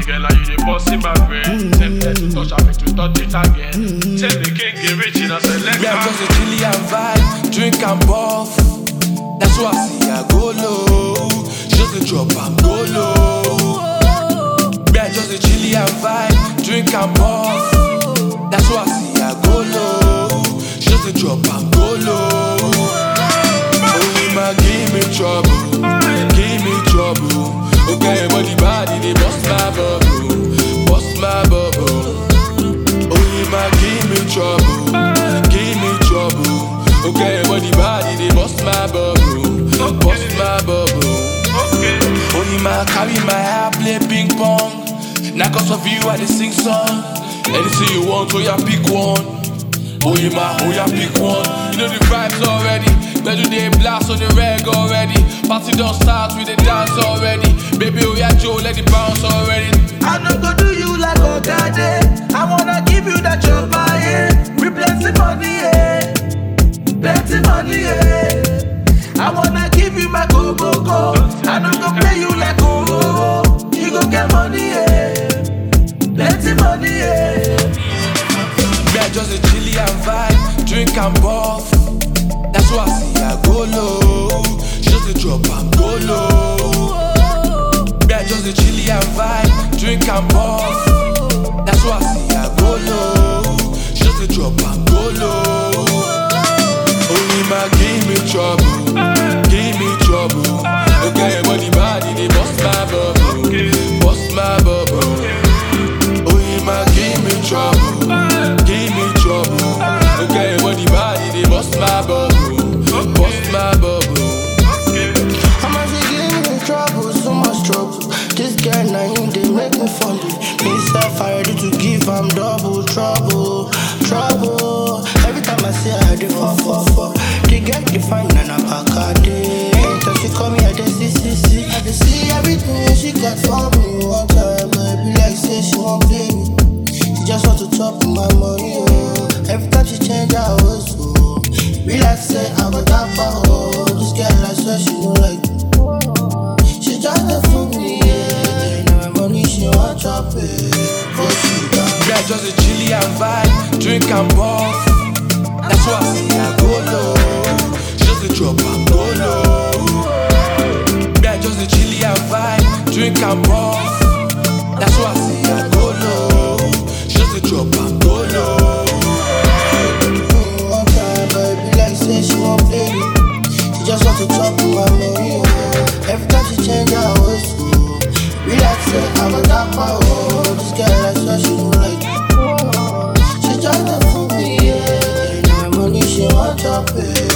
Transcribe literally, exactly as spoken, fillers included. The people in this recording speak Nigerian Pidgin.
girl, and you dey bust in my brain. Tempted to touch, I make to touch it again. Tell the king, get rich in a select. Me, I'm just a chilly and vibe, drink and puff. That's why I see I go low. Just a drop and go low. Me, I'm just a chilly and vibe, drink and puff. That's why I see I go low. Just a drop and go low. Oh, ma, give me trouble, give me trouble. Okay, body body, they bust my bubble, bust my bubble. Oh, ma, give me trouble, give me trouble. Okay, body body, they bust my bubble, bust my bubble. Oh, ma, carry my hair, play ping pong. Now cause of you, I dey sing song. Anything you want, oh yeah, pick one. Oh yeah, ma, oh yeah, pick one. You know the vibes already. Better they blast on the reg already. Party don't start with the dance already. Baby, oh yeah, Joe, let it bounce already. I no go do you like Ogade. I wanna give you that your buy. We plenty money, yeah. Plenty money, yeah. I wanna give you my go go go. I no go play you like oh oh oh. You go get money, yeah. Plenty money, yeah. Me, I just a chilly and vibe, drink and puff. That's why I see I go low. Just a drop and go low. Me, I just a chilly and vibe, drink and puff. That's why I see I go low. Just a drop and go low. Only ma, give me trouble, give me trouble. Okay, body body, they bust my bubble, bust my bubble. Give me trouble, give me trouble. Okay, body body, they bust my bubble, bust my bubble. I'ma say give me trouble, so much trouble. This girl now him, they make me funny. Me self I ready to give am double trouble, trouble. Every time I see her, I dey fall, fall, fall. They get the fine and I'm back at it. Anytime she call me, I dey see, see, see. I dey see everything she got for me. One time, baby, like say she won't play me. Just want to chop my money, oh. Every time she change her ways, oh. Be like say I got that for oh. This girl I swear she don't like me. She just a fool me, yeah. Now my money she want chop it. Oh, she got me, I just a chilly and vibe, drink and puff. That's why I see I go low. Just a drop and go low. Me, I just a chilly and vibe, drink and puff. That's why I see I go low. Drop and go low. One time, baby, like say she won't play me. She just want to chop my money, oh. Every time she change her ways, oh. Be like say I'm a dapper, oh. This girl, I swear she don't like me. She just a fool me, yeah. Now my money, she want chop it.